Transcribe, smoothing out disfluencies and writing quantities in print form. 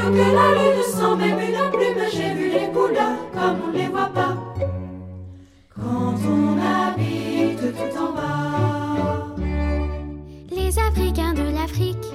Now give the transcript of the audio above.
que la lune sans même une plume, j'ai vu les couleurs comme on les